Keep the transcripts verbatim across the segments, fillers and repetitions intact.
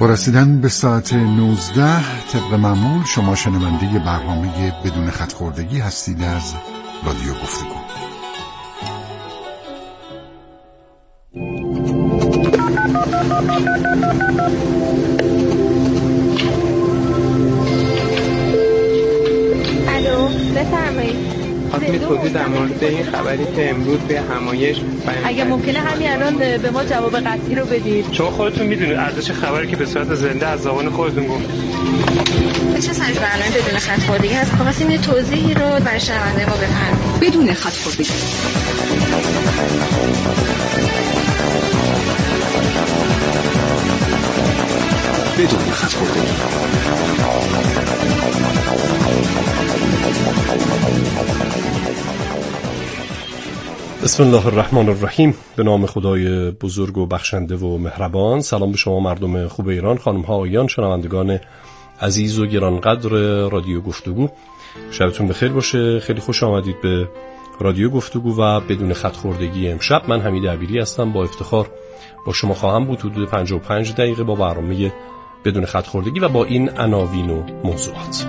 با رسیدن به ساعت نوزده طبق معمول شما شنونده برنامه بدون خط خوردگی هستید از رادیو گفتگو. الو بفرمایید. خواستم توضیح در مورد این خبری که امروز به همایش اگه ممکنه همین الان به ما جواب قطعی رو بدید، چون خودتون میدونید ارزش خبری که به صورت زنده از زبان خودتون گفت. چه سنج برنامه بدون خط خوردگی هست؟ خواستیم یه توضیحی رو برای شنونده ما بفرمایید. بدون خط خوردگی. بدون خط خوردگی. بسم الله الرحمن الرحیم. به نام خدای بزرگ و بخشنده و مهربان. سلام به شما مردم خوب ایران، خانم ها آقایان، شنوندگان عزیز و گرانقدر رادیو گفتگو. شبتون بخیر باشه. خیلی خوش آمدید به رادیو گفتگو و بدون خط خوردگی. امشب من حمید عبیری هستم. با افتخار با شما خواهم بود حدود پنجاه و پنج دقیقه با برنامه بدون خط خوردگی و با این عناوین و موضوعات.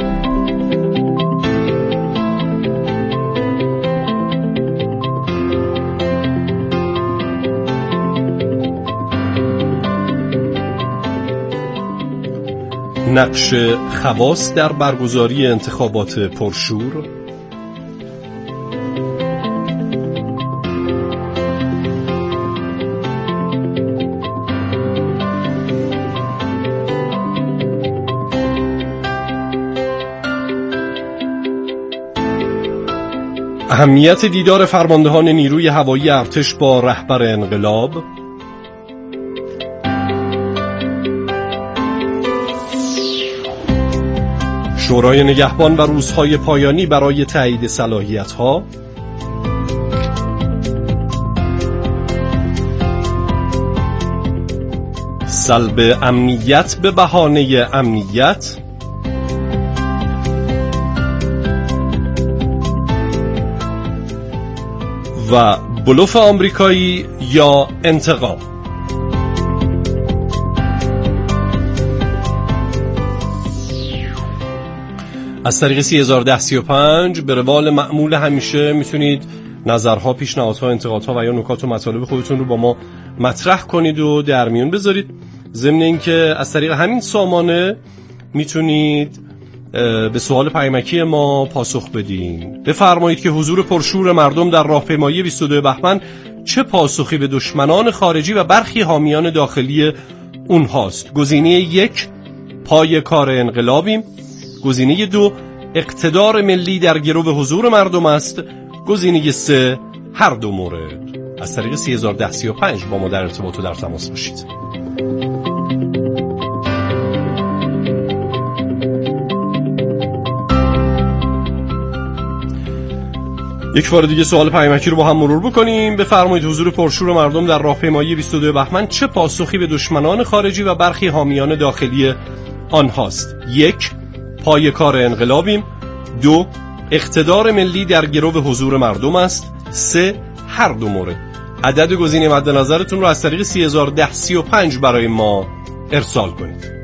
نقش خواص در برگزاری انتخابات پرشور، اهمیت دیدار فرماندهان نیروی هوایی ارتش با رهبر انقلاب، شورای نگهبان و روزهای پایانی برای تایید صلاحیت‌ها، سلب امنیت به بهانه امنیت، و بلوف آمریکایی یا انتقام. از طریق سی هزار و ده سی و پنج به روال معمول همیشه میتونید نظرها، پیشنهادها، انتقادها و یا نکات و مطالب خودتون رو با ما مطرح کنید و در میون بذارید. ضمن اینکه از طریق همین سامانه میتونید به سوال پیامکی ما پاسخ بدین. بفرمایید که حضور پرشور مردم در راهپیمایی بیست و دو بهمن چه پاسخی به دشمنان خارجی و برخی حامیان داخلی اونهاست. گزینه یک، پای کار انقلابیم. گزینه دو، اقتدار ملی در گرو حضور مردم است. گزینه سه، هر دو مورد. از طریق سی هزار و ده سی و پنج با ما در ارتباط و در تماس باشید. یک بار دیگه سوال پیامکی رو با هم مرور بکنیم. بفرمایید حضور پرشور مردم در راهپیمایی بیست و دو بهمن چه پاسخی به دشمنان خارجی و برخی حامیان داخلی آنهاست. یک، پای کار انقلابیم. دو، اقتدار ملی در گرو حضور مردم است. سه، هر دو مورد. عدد گزینه مد نظرتون رو از طریق سی هزار و ده سی و پنج برای ما ارسال کنید.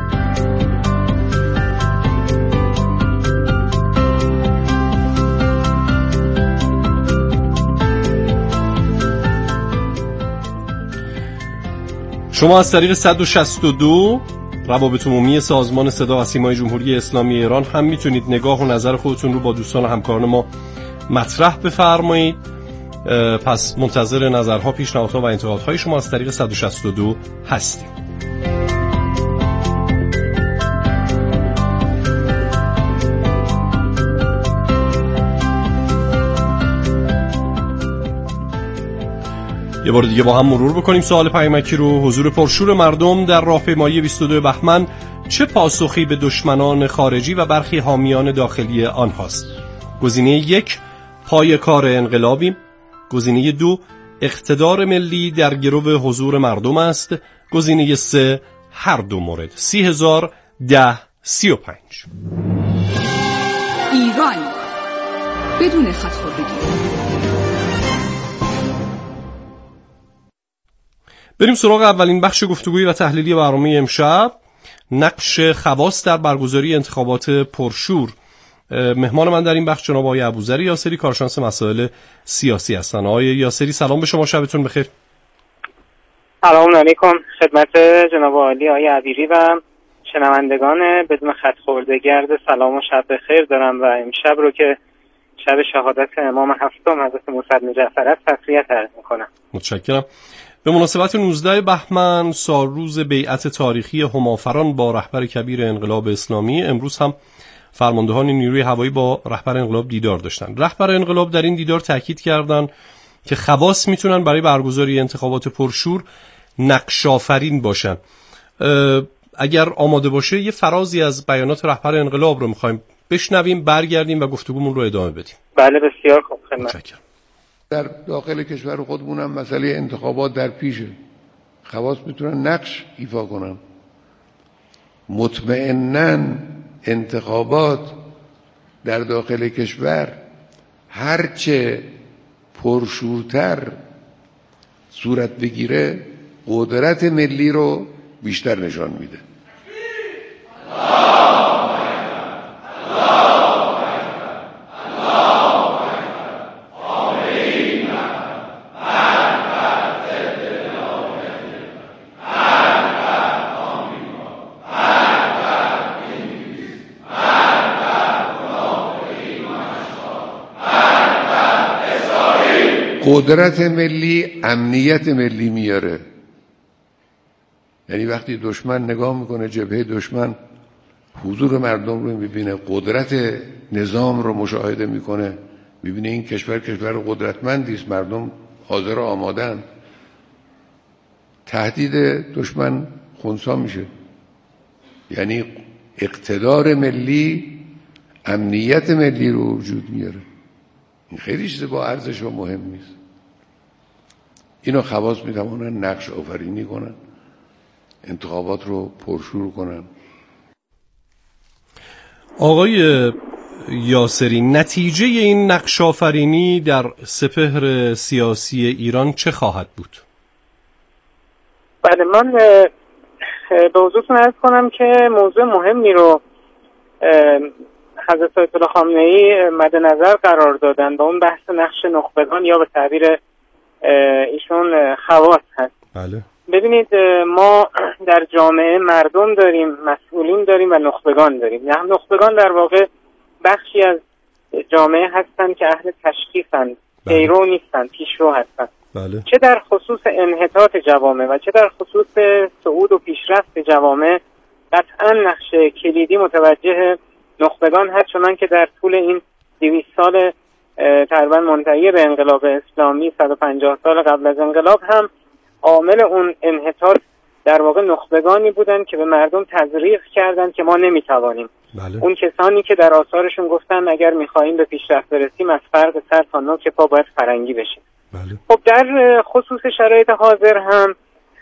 شما از طریق صد و شصت و دو روابط عمومی سازمان صدا و سیمای جمهوری اسلامی ایران هم میتونید نگاه و نظر خودتون رو با دوستان و همکاران ما مطرح بفرمایید. پس منتظر نظرها، پیشنهادها و انتقادهای شما از طریق صد و شصت و دو هستیم. یه بار دیگه با هم مرور بکنیم سوال پیامکی رو. حضور پرشور مردم در راهپیمایی بیست و دو بهمن چه پاسخی به دشمنان خارجی و برخی حامیان داخلی آنهاست. گزینه یک، پای کار انقلابیم. گزینه دو، اقتدار ملی در گرو حضور مردم است. گزینه سه، هر دو مورد. سی هزار و ده سی و پنج. ایران بدون خط خوردگی. بریم سراغ اولین بخش گفتگویی و تحلیلی برنامه امشب، نقش خواص در برگزاری انتخابات پرشور. مهمان من در این بخش جناب آقای ابوذر یاسری، کارشناس مسائل سیاسی هستند. آقای یاسری سلام به شما، شبتون بخیر. سلام علیکم خدمت جناب عالی آقای عبیری و شنوندگان بدون خط خوردگی عرض سلام و شب بخیر دارم و امشب رو که شب شهادت امام هفتم حضرت موسی بن جعفر است تسلیت عرض میکنم. متشکرم. به مناسبت نوزده بهمن سالروز بیعت تاریخی همافران با رهبر کبیر انقلاب اسلامی، امروز هم فرماندهان نیروی هوایی با رهبر انقلاب دیدار داشتن. رهبر انقلاب در این دیدار تاکید کردند که خواص میتونن برای برگزاری انتخابات پرشور نقش آفرین باشن. اگر آماده باشه یه فرازی از بیانات رهبر انقلاب رو میخوایم بشنویم، برگردیم و گفتگومون رو ادامه بدیم. بله بسیار خوب. متشکرم. در داخل کشور خودمون هم مسئله انتخابات در پیشه، خواص میتونن نقش ایفا کنن. مطمئناً انتخابات در داخل کشور هرچه پرشورتر صورت بگیره قدرت ملی رو بیشتر نشان میده. قدرت ملی امنیت ملی میاره. یعنی وقتی دشمن نگاه میکنه جبهه دشمن حضور مردم رو میبینه، قدرت نظام رو مشاهده میکنه، میبینه این کشور کشور قدرتمندی است، مردم حاضر و آمادن، تهدید دشمن خنثی میشه. یعنی اقتدار ملی امنیت ملی رو وجود میاره. این خیلی چیز با ارزش و مهم است. اینو خواص میتوانن نقش آفرینی کنن، انتخابات رو پرشور کنن. آقای یاسری، نتیجه این نقش آفرینی در سپهر سیاسی ایران چه خواهد بود؟ بله، من به حضورتون عرض کنم که موضوع مهمی رو حضرت آیت الله خامنه‌ای مد نظر قرار دادن با اون بحث نقش نخبگان یا به تعبیر ایشون خواص هست. بله. ببینید ما در جامعه مردم داریم، مسئولین داریم و نخبگان داریم. یعنی نخبگان در واقع بخشی از جامعه هستند که اهل تشخیصند، پیرو نیستند، پیشرو هستند. بله. چه در خصوص انحطاط جوامع و چه در خصوص صعود و پیشرفت جوامع قطعا نقش کلیدی متوجه نخبگان هست، چنان که در طول این دویست سال تقریبا منتهی به انقلاب اسلامی، صد و پنجاه سال قبل از انقلاب هم عامل اون انحطاط در واقع نخبگانی بودن که به مردم تزریق کردن که ما نمیتوانیم. بله. اون کسانی که در آثارشون گفتن اگر میخواهیم به پیشرفت برسیم از فرق سر تا نوک پا باید فرنگی بشیم. بله. خب در خصوص شرایط حاضر هم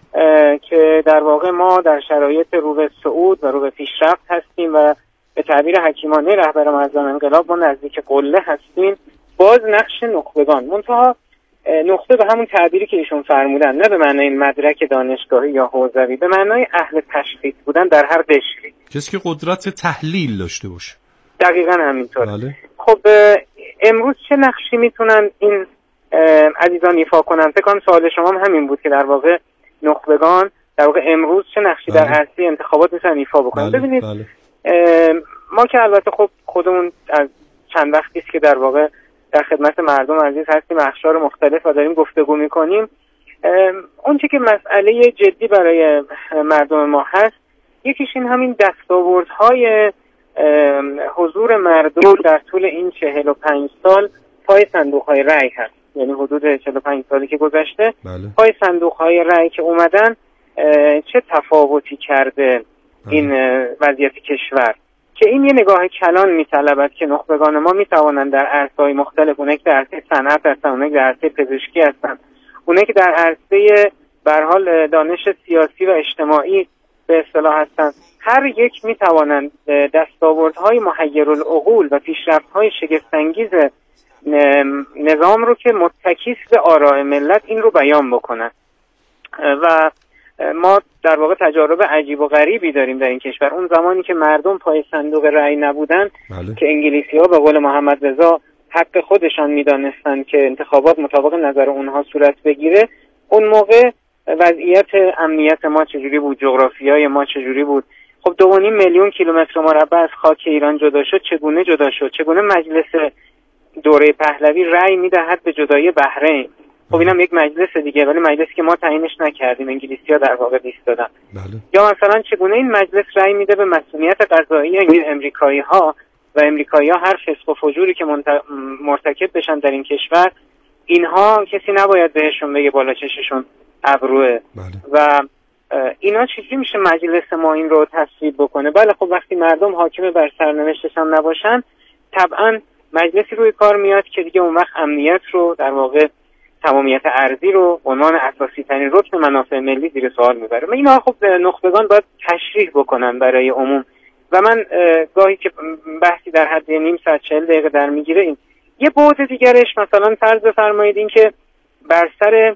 که در واقع ما در شرایط رو به صعود و رو به پیشرفت هستیم و به تعبیر حکیمانه رهبر معظم انقلاب ما نزدیک قله هستیم، باز نقش نخبگان، منتها نخبه به همون تعبیری که ایشون فرمودن، نه به معنای مدرک دانشگاهی یا حوزوی، به معنای اهل تشخیص بودن در هر قشری، کسی که قدرت تحلیل داشته باشه. دقیقاً همینطور. بله. خب امروز چه نقشی میتونن این عزیزان ایفا کنن؟ فکر کنم سوال شما هم همین بود که در واقع نخبگان در واقع امروز چه نقشی بله. در عرصه انتخابات میتونن ایفا بکنن. بله. ببینید بله. ما که البته خب خودمون از چند وقتی است که در واقع در خدمت مردم عزیز هستیم، اقشار مختلف و داریم گفتگو میکنیم، اون چه که مسئله جدی برای مردم ما هست، یکیش این همین دستاوردهای حضور مردم در طول این چهل و پنج سال پای صندوقهای رأی هست. یعنی حدود چهل و پنج سالی که گذشته بله. پای صندوقهای رأی که اومدن چه تفاوتی کرده این وضعیت کشور، که این یه نگاه کلان می‌طلبد که نخبگان ما می‌توانند در عرصه‌های مختلف، اونایی که در عرصه صنعت هستن، اونایی که در عرصه پزشکی هستن، اونایی که در عرصه به هر حال دانش سیاسی و اجتماعی به اصطلاح هستن، هر یک می‌توانند دستاوردهای محیرالعقول و پیشرفت‌های شگفت‌انگیز نظام رو که متکی به آراء ملت این رو بیان بکنن. و ما در واقع تجارب عجیب و غریبی داریم در این کشور. اون زمانی که مردم پای صندوق رأی نبودن بله. که انگلیسی‌ها به قول محمد رضا حق خودشان می‌دانستند که انتخابات مطابق نظر اونها صورت بگیره، اون موقع وضعیت امنیت ما چجوری بود، جغرافیای ما چجوری بود. خب دو و نیم میلیون کیلومتر مربع از خاک ایران جدا شد. چگونه جدا شد؟ چگونه مجلس دوره پهلوی رأی میدهد به جدایی بحرین؟ خب اینم یک مجلس دیگه، ولی مجلسی که ما تعیینش نکردیم، انگلیسی‌ها در واقع بیست دادن. بله. یا مثلا چگونه این مجلس رأی میده به مسئولیت قضایی امریکایی‌ها و امریکایی‌ها هر فسق و فجوری که مرتکب بشن در این کشور، اینها کسی نباید بهشون بگه بالا چششون ابروه. بله. و اینا چجوری میشه مجلس ما این رو تصویب بکنه؟ بله خب وقتی مردم حاکم بر سرنوشتش هم نباشن، طبعا مجلسی روی کار میاد که دیگه اون وقت امنیت رو، در واقع تمامیت ارضی رو عنوان اساسی ترین رکن منافع ملی زیر سوال میبره. و اینا خب نخبگان باید تشریح بکنن برای عموم. و من گاهی که بحثی در حد نیم ساعت چهل دقیقه در میگیره، این یه بعد دیگرش مثلا فرض بفرمایید این که بر سر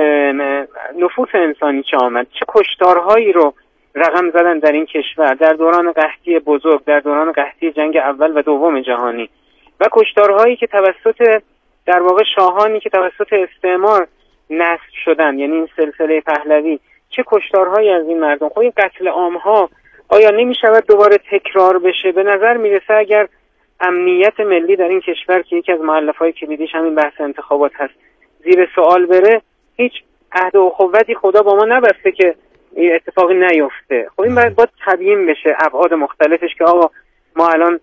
نفوس انسانی چه آمد، چه کشتارهایی رو رقم زدن در این کشور در دوران قحطی بزرگ، در دوران قحطی جنگ اول و دوم جهانی، و کشتارهایی که توسط در واقع شاهانی که توسط استعمار نسل شدن، یعنی این سلسله پهلوی، چه کشتارهایی از این مردم. خب این قتل عامها آیا نمی شود دوباره تکرار بشه؟ به نظر میرسه اگر امنیت ملی در این کشور که یکی از مؤلفه‌های کلیدیش همین بحث انتخابات هست زیر سوال بره، هیچ عهد و اخوتی خدا با ما نبسته که اتفاقی نیفته. خب این باید, باید تبیین بشه ابعاد مختلفش که آقا ما الان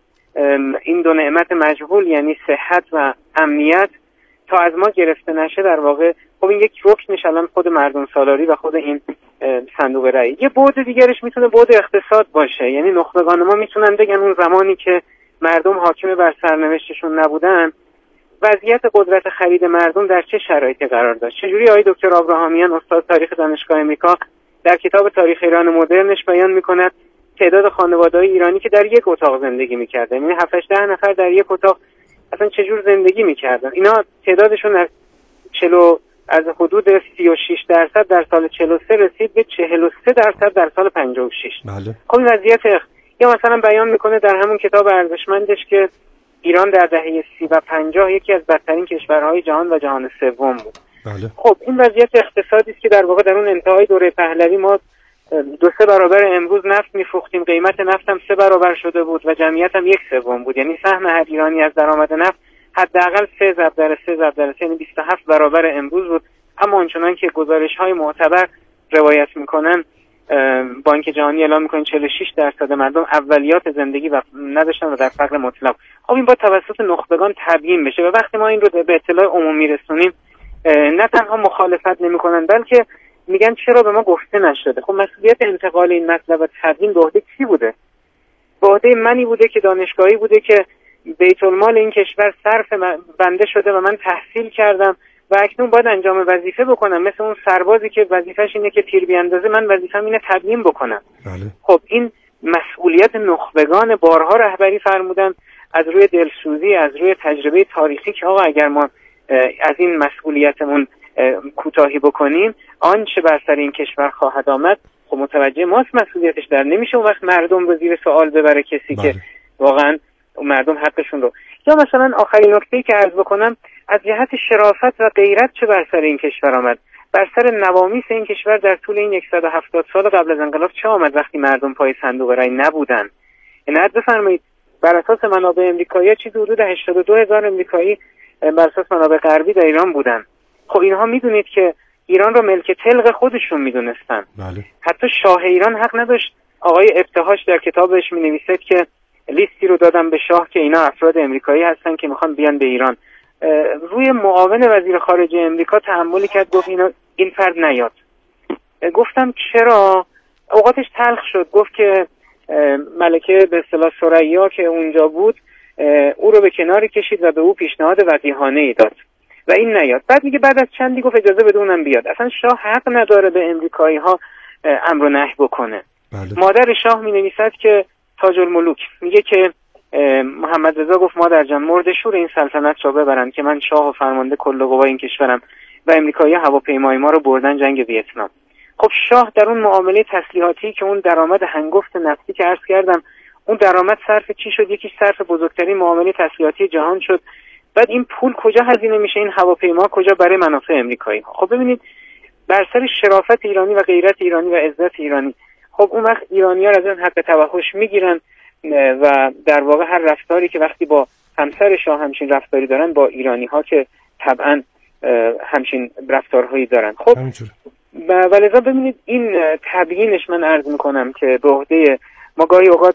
این دو نعمت مجهول یعنی صحت و امنیت تا از ما گرفته نشه، در واقع خب این یک رکنش الان خود مردم سالاری و خود این صندوق رأی. یه بعد دیگرش میتونه بعد اقتصاد باشه، یعنی نخبگان ما میتونن بگن اون زمانی که مردم حاکم بر سرنوشتشون نبودن، وضعیت قدرت خرید مردم در چه شرایطی قرار داشت. چجوری آقای دکتر آبراهامیان استاد تاریخ دانشگاه امریکا در کتاب تاریخ ایران مدرنش بیان میکند تعداد خانواده‌های ایرانی که در یک اتاق زندگی میکردن، یعنی هفت ده نفر در یک اتاق اصلا چجور زندگی میکردن، اینا تعدادشون از چلو از حدود سی و شش درصد در سال چهل و سه رسید به چهل و سه درصد در سال پنجاه و شش. بله. خب وضعیت اخ... یا مثلا بیان میکنه در همون کتاب ارزشمندش که ایران در دهه سی و پنجاه یکی از بدترین کشورهای جهان و جهان سوم بود. بله. خب این وضعیت اقتصادی است که در واقع در اون انتهای دوره پهلوی ما دو سه برابر امروز نفت میفروختیم، قیمت نفت هم سه برابر شده بود و جمعیت هم یک سوم بود، یعنی سهم هر ایرانی از درآمد نفت حداقل سه ضرب در سه ضرب در سه یعنی بیست و هفت برابر امروز بود. اما آنچنان که گزارش‌های معتبر روایت میکنن، بانک جهانی اعلام میکنه چهل و شش درصد مردم اولیات زندگی و نداشتن و در فقر مطلق. خب این با توسط نخبگان تبیین بشه و وقتی ما این رو به اطلاع عمومی رسونیم، نه تنها مخالفت نمیکنن بلکه میگن چرا به ما گفته نشده. خب مسئولیت انتقال این مطلب و تبیین به عهده کی بوده؟ به عهده منی بوده که دانشگاهی بوده که بیت المال این کشور صرف بنده شده و من تحصیل کردم و اکنون باید انجام وظیفه بکنم، مثل اون سربازی که وظیفش اینه که تیر بیاندازه، من وظیفه‌م اینه تبیین بکنم. بله. خب این مسئولیت نخبگان بارها رهبری فرمودن از روی دلسوزی، از روی تجربه تاریخی که آقا اگر ما از این مسئولیتمون کوتاهی بکنیم آنچه بر سر این کشور خواهد آمد خب متوجه ماست مسئولیتش در نمیشه اون وقت مردم رو زیر سوال ببره کسی بله. که واقعا مردم حقشون رو. یا مثلا آخرین نکته‌ای که عرض بکنم از جهت شرافت و غیرت چه بر سر این کشور آمد، بر سر نوامیس این کشور در طول این صد و هفتاد سال قبل از انقلاب چه آمد وقتی مردم پای صندوق رأی نبودن. این حد بفرمایید بر اساس منابع امریکایی چیزی حدود هشتاد و دو هزار امریکایی بر اساس منابع غربی در ایران بودن. خب اینها میدونید که ایران رو ملک تلق خودشون میدونستن. بله. حتی شاه ایران حق نداشت. آقای ابتهاج در کتابش مینویسه که لیستی رو دادم به شاه که اینا افراد امریکایی هستن که میخوان بیان به ایران. روی معاون وزیر خارجه امریکا تحملی کرد، گفت اینا این فرد نیاد. گفتم چرا؟ اوقاتش تلخ شد، گفت که ملکه به اصطلاح ثریا که اونجا بود او رو به کناری کشید و به او پیشنهاد وضیحانه ای داد و این نیاد. بعد میگه بعد از چندی گفت اجازه بده اونم بیاد. اصلا شاه حق نداره به امریکایی ها امر و نهی بکنه. بله. مادر شاه می نویسد که تاج الملوک میگه که محمد رضا گفت مادر جان مرده‌شور این سلطنت را ببرن که من شاه و فرمانده کل قوای این کشورم و امریکایی هواپیمای ما رو بردن جنگ ویتنام. خب شاه در اون معامله تسلیحاتی که اون درآمد هنگفت نفتی که عرض کردم، اون درآمد صرف چی شد؟ یکیش صرف بزرگترین معامله تسلیحاتی جهان شد. بعد این پول کجا هزینه میشه؟ این هواپیما کجا؟ برای منافع امریکایی. خب ببینید بر سر شرافت ایرانی و غیرت ایرانی و عزت ایرانی، خب اون وقت ایرانی‌ها از این حق توحش میگیرن و در واقع هر رفتاری که وقتی با همسر شاه همچین رفتاری دارن، با ایرانی‌ها که طبعا همچین رفتارهایی دارن. خب ولذا ببینید این تبیینش من عرض میکنم که به عهده ما گاهی اوقات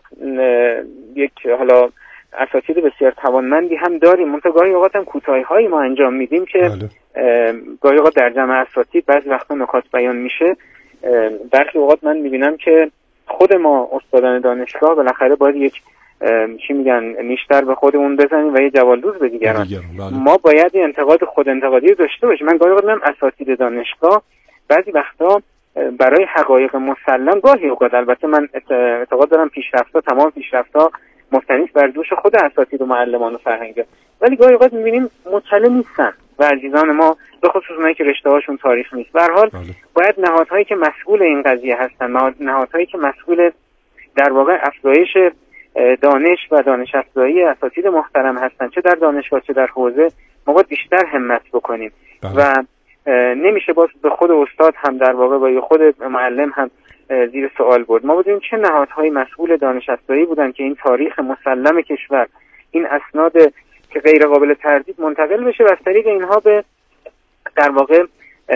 یک حالا اساتید بسیار توانمندی هم داریم، منتها گاهی اوقات هم کوتاهی‌هایی ما انجام میدیم که گاهی اوقات در جمع اساتید بعضی وقتا نکات بیان میشه. برخی اوقات من میبینم که خود ما استادان دانشگاه بالاخره باید یک چی میگن نیشتر به خودمون بزنیم و یه جوالدوز به دیگران. ما باید انتقاد خود انتقادی داشته باشیم. من گاهی اوقات میگم اساتید دانشگاه بعضی وقتا برای حقایق مسلم، گاهی اوقات البته من اعتقاد دارم پیشرفت‌ها، تمام پیشرفت‌ها مستند بر دوش خود اساتید و معلمان و فرهنگ‌ها، ولی گاهی اوقات می‌بینیم مطلع نیستن و عزیزان ما به خصوص اونایی که رشته‌هاشون تاریخ نیست. به هر حال باید نهادهایی که مسئول این قضیه هستن، نهادهایی که مسئول در واقع افزایش دانش و دانش افزایی اساتید محترم هستن، چه در دانشگاه چه در حوزه، ما باید بیشتر همت بکنیم بله. و نمیشه باز به خود استاد هم در واقع با خود معلم هم زیر سوال برد. ما بودیم چه نهادهای مسئول دانش افزایی بودن که این تاریخ مسلم کشور، این اسناد که غیر قابل تردید منتقل بشه و از طریق اینها به در واقع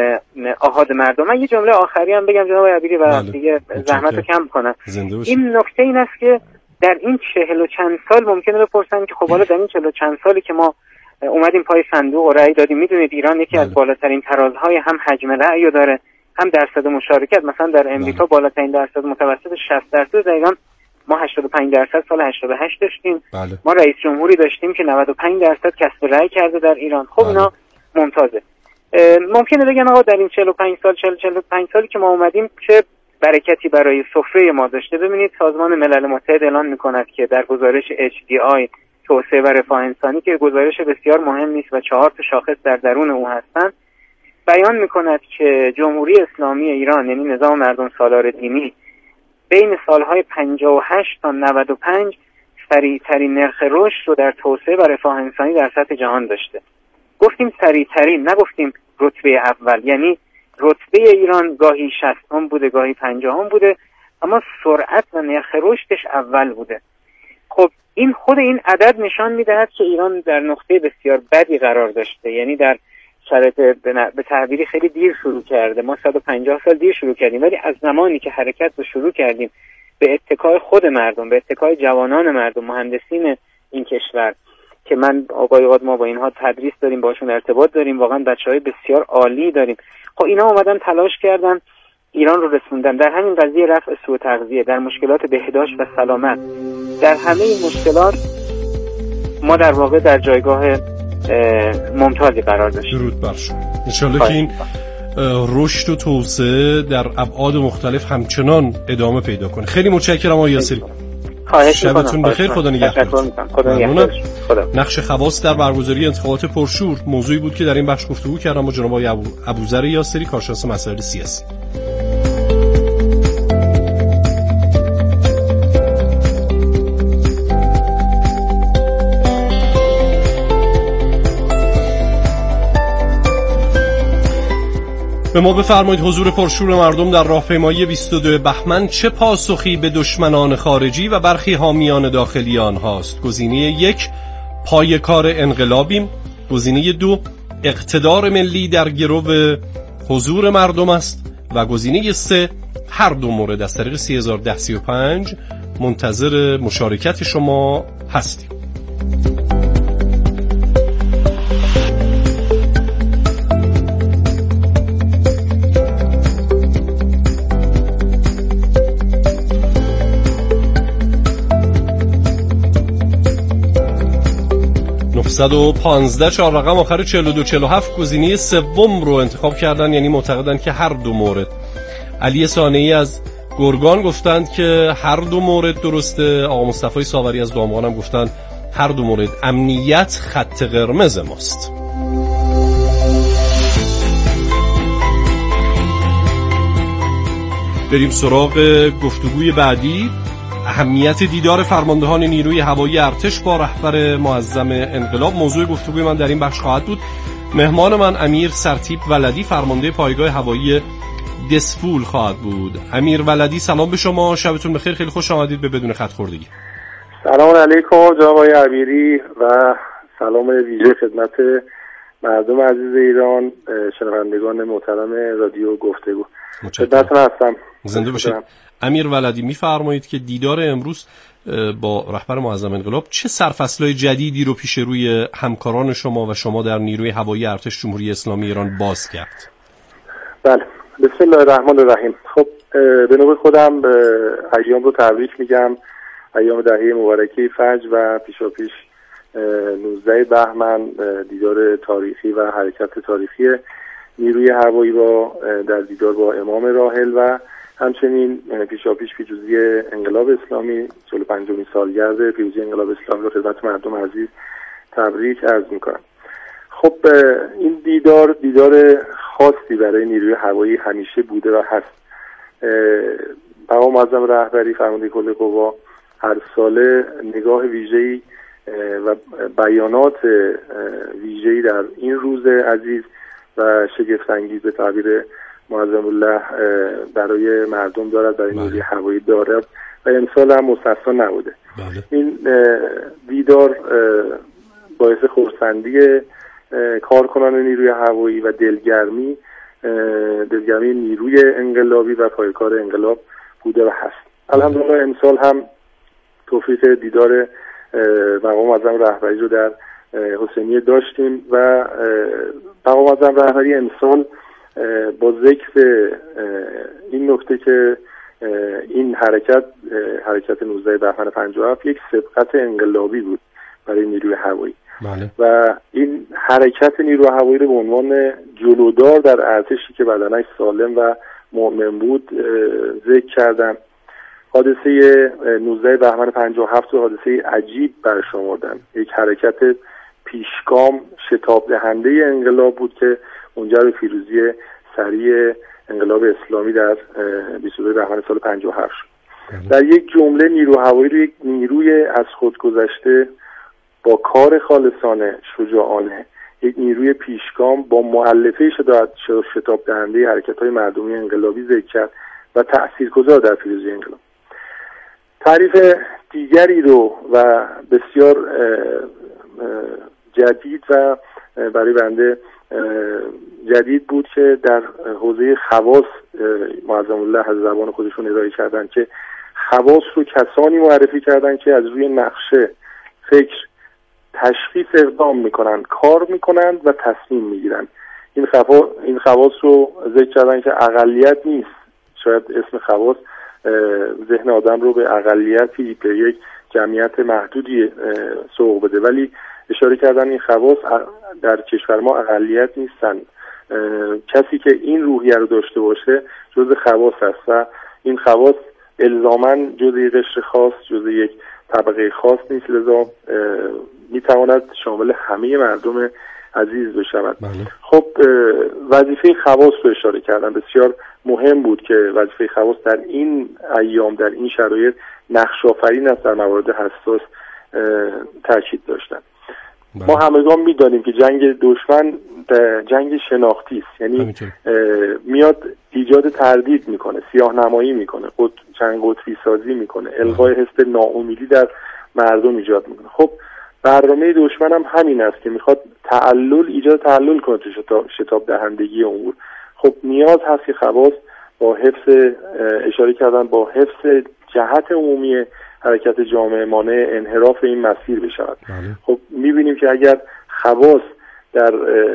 آحاد مردم. من یه جمله آخری هم بگم جناب عبیری و بله. دیگه زحمت رو کم کنم. این نکته این است که در این چهل و چند سال ممکنه بپرسن که خب حالا در این چهل و چند سالی که ما اومدیم پای صندوق و رأی دادیم، میدونید ایران یکی بله. از بالاترین ترازهای هم حجم رأی رو داره، هم درصد مشارکت. مثلا در امریکا بله. بالاترین درصد متوسط شصت درصد، در ایران ما هشتاد و پنج درصد سال هشتاد و هشت داشتیم. بله. ما رئیس جمهوری داشتیم که نود و پنج درصد کسب رأی کرده در ایران. خب بله. اینا ممتازه. ممکنه بگن آقا در این چهل و پنج سال چهل چهل و پنج سالی که ما اومدیم چه برکتی برای سفره ما داشته. ببینید سازمان ملل متحد اعلان میکند که در گزارش اچ دی آی توسعه و رفاه انسانی که گزارش بسیار مهم نیست و چهار تا شاخص در درون او هستند، بیان میکند که جمهوری اسلامی ایران یعنی نظام مردم سالار دینی بین سالهای پنجاه و هشت تا نود و پنج سریعترین نرخ رشد رو در توسعه و رفاه انسانی در سطح جهان داشته. گفتیم سریعترین، نگفتیم رتبه اول. یعنی رتبه ایران گاهی شصتم بوده گاهی پنجاهم بوده، اما سرعت و نرخ رشدش اول بوده. خب این خود این عدد نشان میدهد که ایران در نقطه بسیار بدی قرار داشته، یعنی در شرایط به تعبیری خیلی دیر شروع کرده. ما صد و پنجاه سال دیر شروع کردیم، ولی از زمانی که حرکت رو شروع کردیم به اتکای خود مردم، به اتکای جوانان مردم، مهندسین این کشور که من آقای اوقات ما با اینها تدریس داریم، باشون ارتباط داریم، واقعا بچهای بسیار عالی داریم. خب اینا اومدن تلاش کردن ایران رو رسوندن در همین قضیه رفع سوء تغذیه، در مشکلات بهداشت و سلامت، در همه این مشکلات ما در واقع در جایگاه ممتازی قرار داشتیم. درود بر شما. ان شاءالله که این رشد و توسعه در ابعاد مختلف همچنان ادامه پیدا کنه. خیلی متشکرم آقای یاسری. خواهش می‌کنم. شبتون بخیر. خدا نگهدار. خدا نگهدار. نقش خواص در برگزاری انتخابات پرشور موضوعی بود که در این بخش گفتگو کردم با جناب آقای ابوذر یاسری، کارشناس مسائل سیاسی. به ما بفرمایید حضور پرشور مردم در راهپیمایی بیست و دو بهمن چه پاسخی به دشمنان خارجی و برخی حامیان داخلی آنهاست؟ گزینه یک پایه‌کار انقلابیم، گزینه دو اقتدار ملی در گرو حضور مردم است و گزینه سه هر دو مورد. از طریق سه هزار و ده سی و پنج منتظر مشارکت شما هستیم. نهصد و پانزده چهار رقم آخر چهل و دو چهل و هفت گزینه سوم رو انتخاب کردن، یعنی معتقدن که هر دو مورد. علی صانعی از گرگان گفتند که هر دو مورد درسته. آقا مصطفی ساوری از دامغان هم گفتند هر دو مورد. امنیت خط قرمز ماست. بریم سراغ گفتگوی بعدی. اهمیت دیدار فرماندهان نیروی هوایی ارتش با رهبر معظم انقلاب موضوع گفتگوی من در این بخش خواهد بود. مهمان من امیر سرتیپ ولدی فرمانده پایگاه هوایی دسفول خواهد بود. امیر ولدی سلام به شما، شبتون بخیر، خیلی خوش آمدید به بدون خط خوردگی. سلام علیکم جناب آقای عبیری و سلام ویژه خدمت مردم عزیز ایران، شنوندگان محترم رادیو گفتگو. خدمتتون هستم. زنده باشید. امیر ولدی میفرمایید که دیدار امروز با رهبر معظم انقلاب چه سرفصل‌های جدیدی رو پیش روی همکاران شما و شما در نیروی هوایی ارتش جمهوری اسلامی ایران باز کرد؟ بله، بسم الله الرحمن الرحیم. خب به نوبه خودم ایام رو تبریک میگم، ایام دهه مبارکه فجر و پیشاپیش نوزده بهمن دیدار تاریخی و حرکت تاریخی نیروی هوایی با در دیدار با امام راحل و همچنین پیشاپیش پیروزی انقلاب اسلامی، چهل و پنجمین سالگرد پیروزی انقلاب اسلامی رو خدمت مردم عزیز تبریک عرض میکنم. خب این دیدار دیدار خاصی برای نیروی هوایی همیشه بوده و هست. مقام معظم رهبری فرمانده کل قوا هر ساله نگاه ویژه‌ای و بیانات ویژه‌ای در این روز عزیز و شگفت انگیز به تعبیر معظم الله برای مردم دارد، برای نیروی هوایی دارد و امسال هم مستثنا نبوده. بله. این دیدار باعث خرسندی کارکنان نیروی هوایی و دلگرمی دلگرمی نیروی انقلابی و پایکار انقلاب بوده و هست. الحمدلله امسال هم توفیق دیدار مقام معظم رهبری رو در حسینیه داشتیم و مقام معظم رهبری امسال با ذکر این نکته که این حرکت حرکت نوزده بهمن پنجاه و هفت یک سبقت انقلابی بود برای نیروی هوایی. بله. و این حرکت نیروی هوایی رو به عنوان جلودار در ارتشی که بدنش سالم و مؤمن بود ذکر کردن. حادثه نوزده بهمن پنجاه و هفت رو حادثه عجیب برشمردن، یک حرکت پیشگام شتاب دهنده انقلاب بود که منجر به پیروزی سریع انقلاب اسلامی در بیست و دو بهمن سال پنجاه و هفت شد. در یک جمله نیرو هوایی رو یک نیروی از خود گذشته با کار خالصانه شجاعانه، یک نیروی پیشگام با مؤلفه شتاب دهنده حرکت‌های مردمی انقلابی ذکر کرد و تأثیرگذار در پیروزی انقلاب. تعریف دیگری رو و بسیار جدید و برای بنده جدید بود که در حوزه خواص معظم الله از زبان خودشون ارائه کردن که خواص رو کسانی معرفی کردن که از روی نقشه، فکر، تشخیص اقدام میکنن، کار میکنن و تصمیم میگیرن. این خواص این خواص رو ذکر کردن که اقلیت نیست. شاید اسم خواص ذهن آدم رو به اقلیتی، به یک جمعیت محدودی سوق بده، ولی اشاره کردن این خواص در کشور ما اقلیت نیستن. کسی که این روحیه رو داشته باشه جزء خواص هست و این خواص الزاماً جزء یک قشر خاص، جزء یک طبقه خاص نیست، لذا میتواند شامل همه مردم عزیز بشود. بله. خب وظیفه خواص رو اشاره کردن. بسیار مهم بود که وظیفه خواص در این ایام، در این شرایط نقش آفرین است، در موارد حساس تاکید داشتن. بله. ما همگان میدانیم که جنگ دشمن جنگ شناختی است، یعنی میاد ایجاد تردید میکنه، سیاه نمایی میکنه، خود چند قطبی سازی میکنه، الغای حس ناامیدی در مردم ایجاد میکنه. خب برنامه دشمن هم همین است که میخواد تعلل ایجاد تعلل کنه تو شتاب, شتاب دهندگی امور. خب نیاز هست که خواص با حفظ اشاره کردن با حفظ جهت عمومی حرکت جامعه مانع انحراف این مسیر بشود. بله. خب میبینیم که اگر خواص در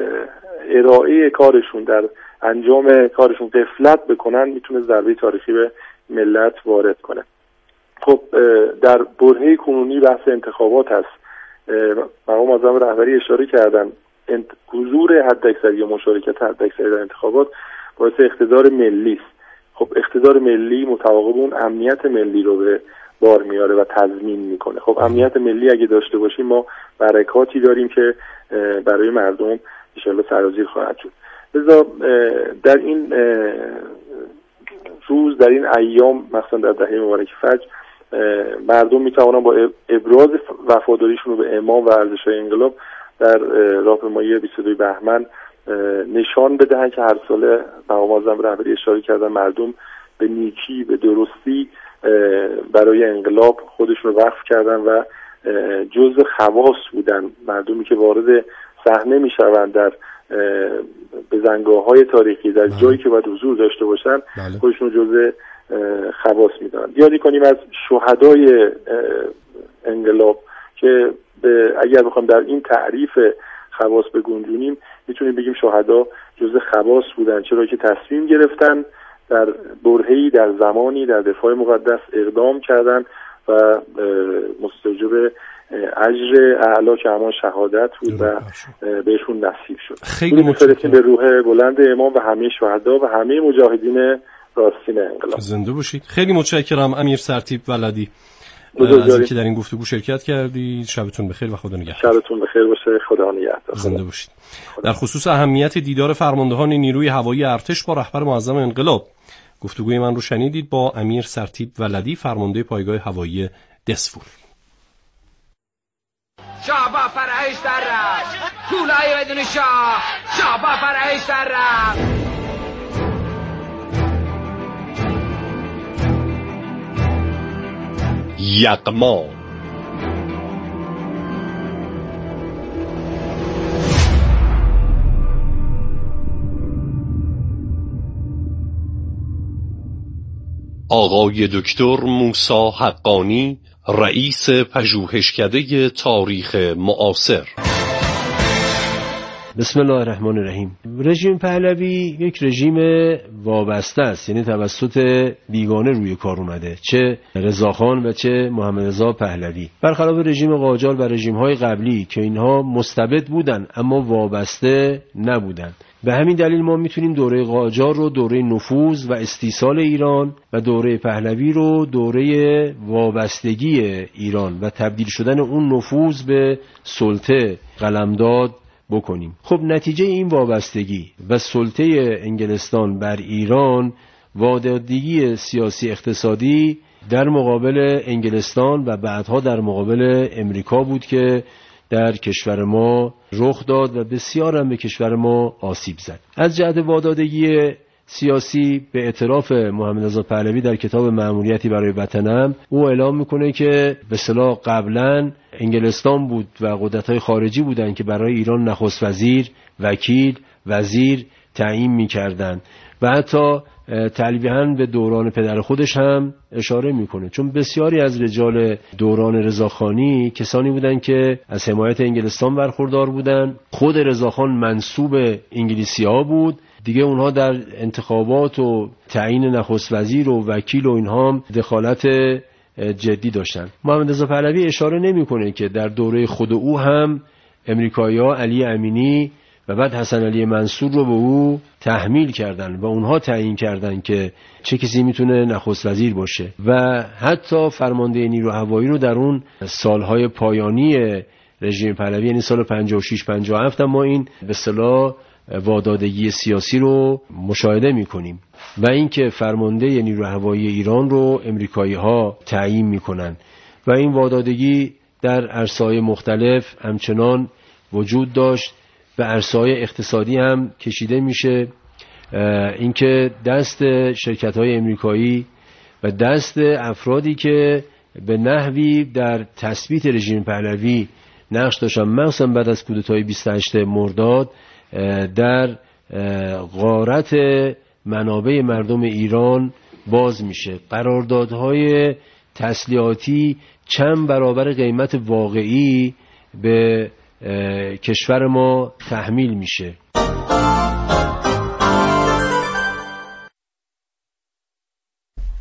ارائه کارشون، در انجام کارشون غفلت بکنن، میتونه ضربه تاریخی به ملت وارد کنه. خب در برهه کنونی بحث انتخابات هست. مقام معظم رهبری اشاره کردن حضور حداکثری یا مشارکت حداکثری در انتخابات باعث اقتدار ملی است. خب اقتدار ملی متعاقب اون امنیت ملی رو به بار میاره و تضمین میکنه. خب امنیت ملی اگه داشته باشیم ما برکاتی داریم که برای مردم ان شاءالله سرازیر خواهد شد. لذا در این روز در این ایام مثلا در دهه مبارک فجر مردم میتوانن با ابراز وفاداریشون به امام و ارزش‌های انقلاب در راهپیمایی بیست و دو بهمن نشان بدهن که هر ساله مقام معظم رهبری اشاره کردن مردم به نیکی، به درستی برای انقلاب خودشون رو وقف کردن و جزء خواص بودن. مردمی که وارد صحنه میشوند در بزنگاه‌های تاریخی، در بله. جایی که باید حضور داشته باشن، بله. خودشون رو جزء خواص میدونن. یادی کنیم از شهدای انقلاب که اگر بخوام در این تعریف خواص بگنجونیم میتونیم بگیم شهدا جزء خواص بودن، چرا که تصمیم گرفتن در برهه‌ای، در زمانی در دفاع مقدس اقدام کردن و مستوجب اجر اعلا که همان شهادت بود و بهشون نصیب شد. خیلی متشکرم. به روح بلند امام و همه شهدا و همه مجاهدین راستین انقلاب. زنده باشید. خیلی متشکرم امیر سرتیپ ولدی از اینکه در این گفتگو شرکت کردید. شبتون بخیر و خدا نگهدار. شبتون بخیر باشه. خدا نگهدار. زنده باشید. در خصوص اهمیت دیدار فرماندهان نیروی هوایی ارتش با رهبر معظم انقلاب گفتگوی من رو شنیدید با امیر سرتیپ ولدی، فرمانده پایگاه هوایی دسفول. شاه با فرهش در رفت، کولای بدون شاه، شاه با فرهش در رفت. یغما آقای دکتر موسی حقانی، رئیس پژوهشکده تاریخ معاصر. بسم الله الرحمن الرحیم. رژیم پهلوی یک رژیم وابسته است، یعنی توسط بیگانه روی کار اومده، چه رضاخان و چه محمد رضا پهلوی، برخلاف رژیم قاجار و رژیم‌های قبلی که اینها مستبد بودن اما وابسته نبودن. به همین دلیل ما میتونیم دوره قاجار رو دوره نفوذ و استیصال ایران و دوره پهلوی رو دوره وابستگی ایران و تبدیل شدن اون نفوذ به سلطه قلمداد بکنیم. خب نتیجه این وابستگی و سلطه انگلستان بر ایران وادادگی سیاسی اقتصادی در مقابل انگلستان و بعدها در مقابل امریکا بود که در کشور ما رخ داد و بسیار هم به کشور ما آسیب زد. از جهت وادادگی سیاسی به اعتراف محمد رضا پهلوی در کتاب مأموریتی برای وطنم او اعلام میکنه که به اصطلاح قبلا انگلستان بود و قدرت‌های خارجی بودند که برای ایران نخست وزیر، وکیل، وزیر تعیین میکردند و حتی تلویحاً به دوران پدر خودش هم اشاره میکنه، چون بسیاری از رجال دوران رضاخانی کسانی بودند که از حمایت انگلستان برخوردار بودند. خود رضاخان منسوب انگلیسی‌ها بود دیگه، اونها در انتخابات و تعیین نخست وزیر و وکیل و اینها هم دخالت جدی داشتن. محمد رضا پهلوی اشاره نمیکنه که در دوره خود او هم امریکایی‌ها علی امینی و بعد حسن علی منصور رو به او تحمیل کردن و اونها تعیین کردن که چه کسی میتونه نخست وزیر باشه و حتی فرمانده نیرو هوایی رو در اون سالهای پایانی رژیم پهلوی، یعنی سال پنجاه و شش پنجاه و هفت، ما این به اصطلاح وادادگی سیاسی رو مشاهده میکنیم و اینکه فرمانده نیرو هوایی ایران رو امریکایی‌ها تعیین میکنن و این وادادگی در عرصه‌های مختلف همچنان وجود داشت و عرصه‌های اقتصادی هم کشیده میشه. اینکه دست شرکت‌های امریکایی و دست افرادی که به نحوی در تثبیت رژیم پهلوی نقش داشتن، مخصوصا بعد از کودتای بیست و هشتم مرداد، در غارت منابع مردم ایران باز میشه. قراردادهای تسلیحاتی چند برابر قیمت واقعی به کشور ما تحمیل میشه